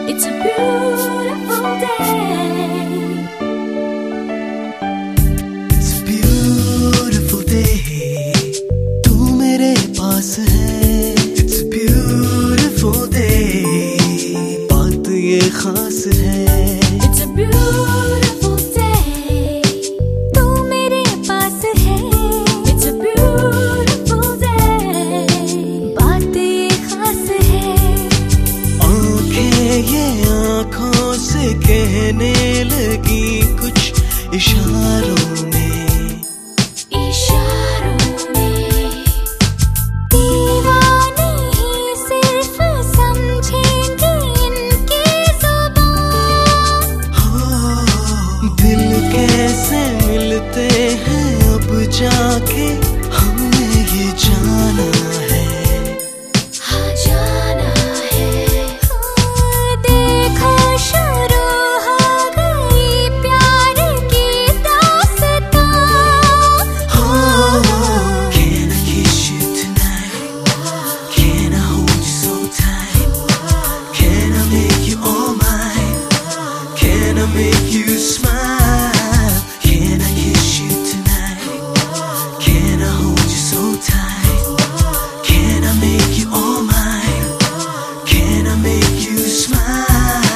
It's a beautiful day. It's a beautiful day. तू मेरे पास है. It's a beautiful day. बात ये खास है. It's a beautiful day. तू मेरे पास है. It's a beautiful day. बात ये खास है. आंखें ये आँखों से कहने लगी कुछ इशारों में. इशारों में दीवाने ही सिर्फ समझेंगे इनकी ज़ुबान. हो दिल कैसे मिलते हैं अब जाके हमने ये जाना है. हाँ जाना है. देखो शुरू हो गई प्यार की दास्तां. Can I kiss you tonight? Can I hold you so tight? Can I make you all mine? Can I make you smile? Can I kiss you tonight? Can I hold you so tight? Can I make you all mine? Can I make you smile?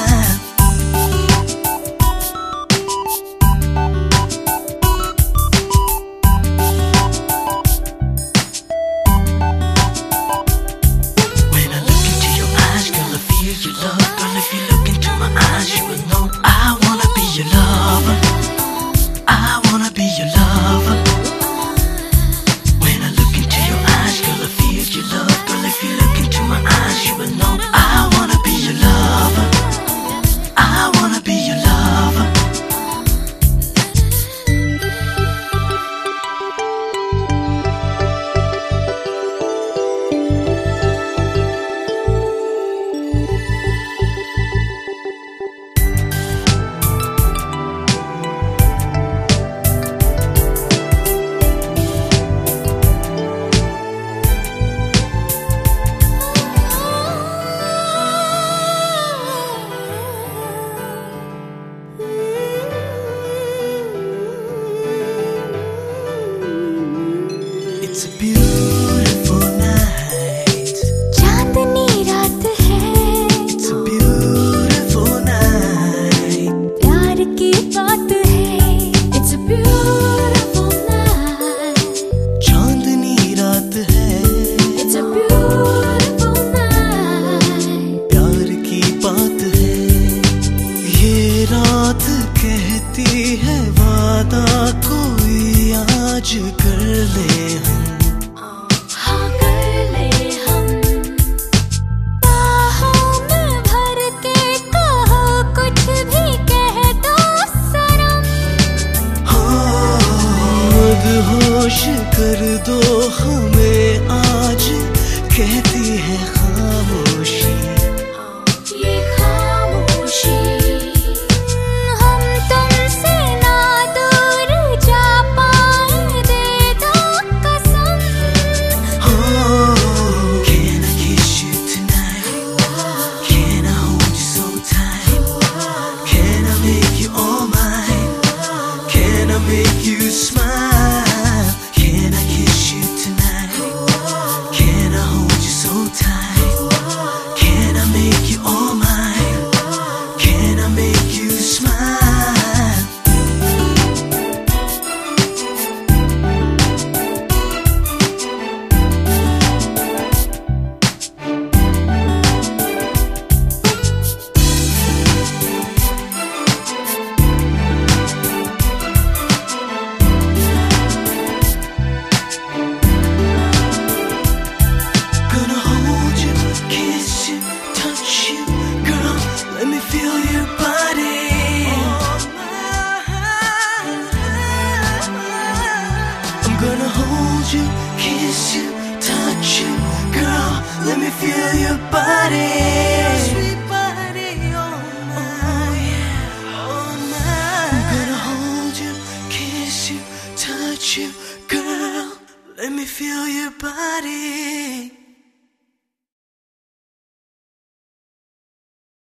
When I look into your eyes, girl, I feel your love. Girl, if you look into my eyes, you will know I wanna be your lover. I wanna be your lover. When I look into your eyes, girl, I feel your love. Girl, if you look into my eyes, you will know I wanna be your lover. I wanna be your lover. It's a beautiful night. चांदनी रात है. It's a beautiful night. प्यार की बात है. It's a beautiful night. चांदनी रात है. It's a beautiful night. प्यार की बात है. ये रात कहती है वादा कोई आज कर ले हम. हाँ कर ले हम. बाहों में भर के कहो कुछ भी कह दो सनम. मदहोश कर दो हमें आज कहती है खामोशी. ये खामोशी. हम तुमसे ना दूर जा पाए दे दो कसम. Can I kiss you tonight? Can I hold you so tight? Can I make you all mine? Can I make you smile? Can I kiss you tonight? Can I hold you so tight? Can I make you all mine? Can I make you smile? Gonna hold you, kiss you, touch you, girl. Let me feel your body. I'm gonna hold you, kiss you, touch you, girl. Let me feel your body. Sweet body, oh yeah, oh my. I'm gonna hold you, kiss you, touch you, girl. Let me feel your body.